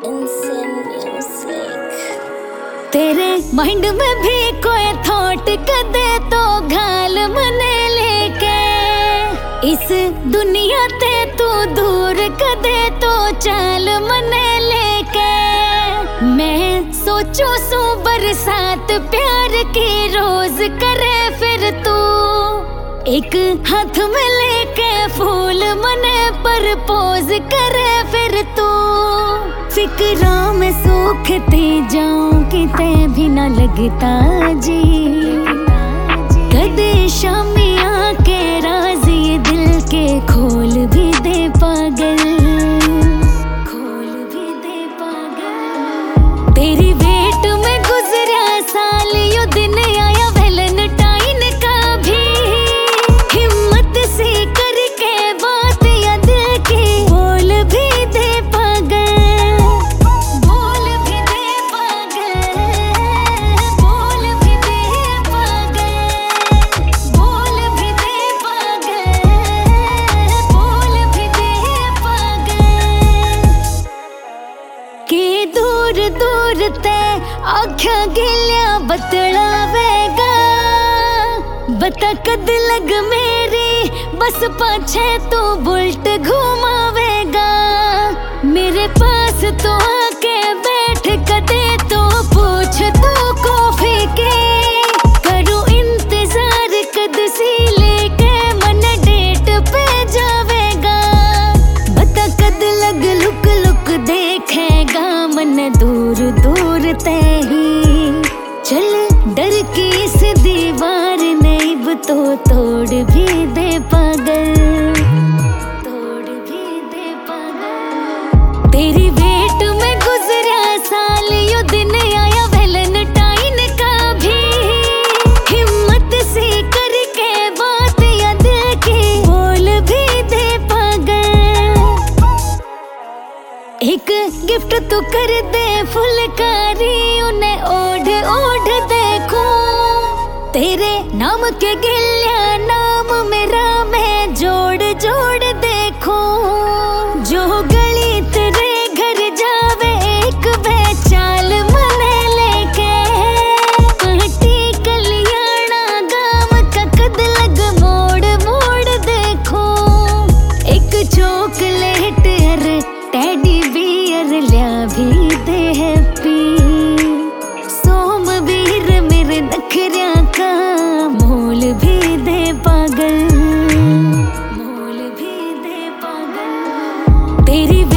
तेरे माइंड में भी कोई थॉट कदे तो घाल मने लेके इस दुनिया ते तू दूर कदे तो चाल मने लेके मैं सोचो सू बरसात प्यार की रोज करे फिर तू एक हाथ में लेके फूल मने प्रपोज करे फिर तू फिक्रों में सूखती जाऊं किते भी ना लगता जी कदे शामी आके राज ये दिल के खोल भी दे पागल खोल भी दे पागल तेरी वेट में गुजरा साल यो दिन आया वैलेंटाइन का भी हिम्मत से करके बात या दिल की बोल भी दे पागल दूर ते आख्या गिलिया बतलावेगा बता कद लग मेरी बस पाछे तू बुलट घुमावेगा मेरे पास तो आके बैठ कदे तो पूछ तू कॉफी के करूं इंतजार कद सी लेके मन डेट पे जावेगा बता कद लग लुक लुक देखेगा मन दूर दूर ते ही चल डर की इस दीवार नैब तो तोड़ भी दे पागल तोड़ भी दे पागल तेरी वेट में गुजरा साल यो दिन आया वैलेंटाइन का भी हिम्मत से करके बात या दिल की बोल भी दे पागल एक गिफ्ट तो कर दे फुलकारी उन्हें ओढ़ ओढ़ देखो तेरे नाम के गिलिया नाम मेरा मैं जोड़ जोड़ देखो जो गली तेरे घर जावे एक बेचाल मने लेके काटी कलियाना गाम का कद लग मोड़ मोड़ देखो एक चॉकलेट हर टेडी बियर लिया भी दे हैप्पी सोमवीर मेरे नखरिया का मोल भी दे पागल मोल भी दे पागल तेरी